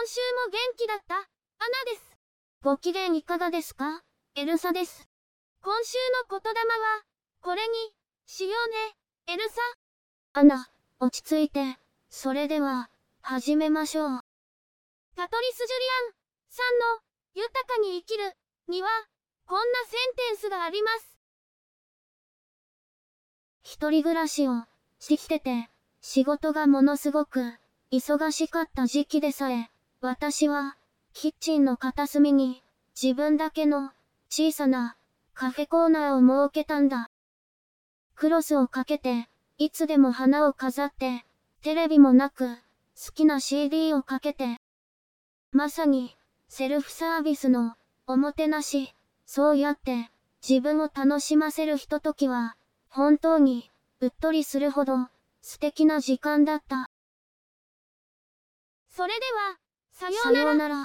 週も元気だった、アナです。ご機嫌いかがですか？エルサです。今週の言霊は、これに、しようね、エルサ。アナ、落ち着いて、それでは、始めましょう。パトリス・ジュリアンさんの、豊かに生きる、には、こんなセンテンスがあります。一人暮らしを、してて、仕事がものすごく、忙しかった時期でさえ、私は、キッチンの片隅に、自分だけの、小さな、カフェコーナーを設けたんだ。クロスをかけて、いつでも花を飾って、テレビもなく、好きな CD をかけて。まさに、セルフサービスの、おもてなし、そうやって、自分を楽しませるひとときは、本当に、うっとりするほど、素敵な時間だった。それでは、さようなら。